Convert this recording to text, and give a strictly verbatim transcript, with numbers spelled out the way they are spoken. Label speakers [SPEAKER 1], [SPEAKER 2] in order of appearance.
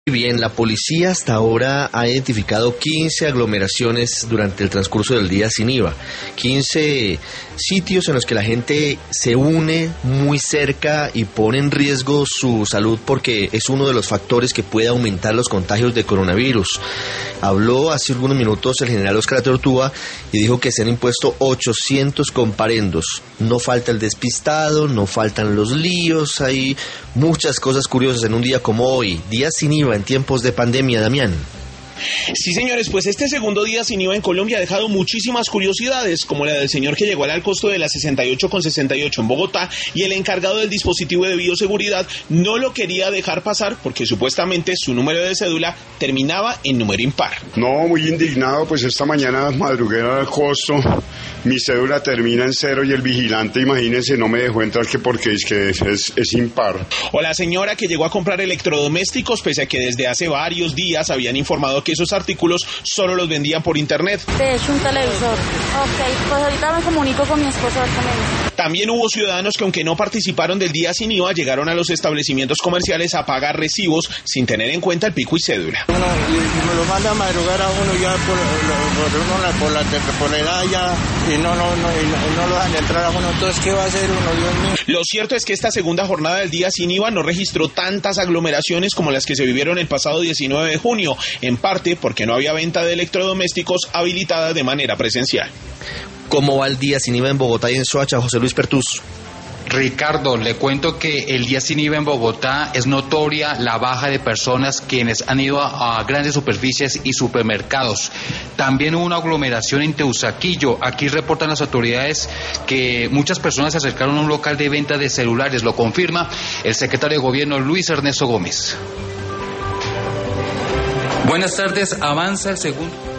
[SPEAKER 1] Bien, la policía hasta ahora ha identificado quince aglomeraciones durante el transcurso del día sin I V A, quince sitios en los que la gente se une muy cerca y pone en riesgo su salud porque es uno de los factores que puede aumentar los contagios de coronavirus. Habló hace algunos minutos el general Óscar Tortúa y dijo que se han impuesto ochocientos comparendos. No falta el despistado, no faltan los líos, hay muchas cosas curiosas en un día como hoy, día sin I V A en tiempos de pandemia, Damián.
[SPEAKER 2] Sí, señores, pues este segundo día sin I V A en Colombia ha dejado muchísimas curiosidades, como la del señor que llegó al costo de la sesenta y ocho con sesenta y ocho en Bogotá y el encargado del dispositivo de bioseguridad no lo quería dejar pasar porque supuestamente su número de cédula terminaba en número impar.
[SPEAKER 3] No, muy indignado, pues esta mañana madrugué al costo, mi cédula termina en cero y el vigilante, imagínense, no me dejó entrar que porque es que es, es, es impar.
[SPEAKER 2] O la señora que llegó a comprar electrodomésticos pese a que desde hace varios días habían informado que esos artículos solo los vendían por internet.
[SPEAKER 4] De hecho, un televisor. Ok, pues ahorita me comunico con mi esposo a ver qué me dice.
[SPEAKER 2] También hubo ciudadanos que, aunque no participaron del día sin I V A, llegaron a los establecimientos comerciales a pagar recibos sin tener en cuenta el pico y cédula.
[SPEAKER 5] Bueno, y, y me lo manda a madrugar a uno ya por, por, uno, por, la, por la edad ya y no, no, no, y no, y no lo dejan entrar a uno. Entonces, ¿qué va a hacer uno, Dios mío?
[SPEAKER 2] Lo cierto es que esta segunda jornada del día sin I V A no registró tantas aglomeraciones como las que se vivieron el pasado diecinueve de junio, en parte porque no había venta de electrodomésticos habilitada de manera presencial.
[SPEAKER 1] ¿Cómo va el día sin I V A en Bogotá y en Soacha, José Luis Pertús?
[SPEAKER 6] Ricardo, le cuento que el día sin I V A en Bogotá es notoria la baja de personas quienes han ido a, a grandes superficies y supermercados. También hubo una aglomeración en Teusaquillo. Aquí reportan las autoridades que muchas personas se acercaron a un local de venta de celulares. Lo confirma el secretario de Gobierno Luis Ernesto Gómez.
[SPEAKER 7] Buenas tardes, avanza el segundo...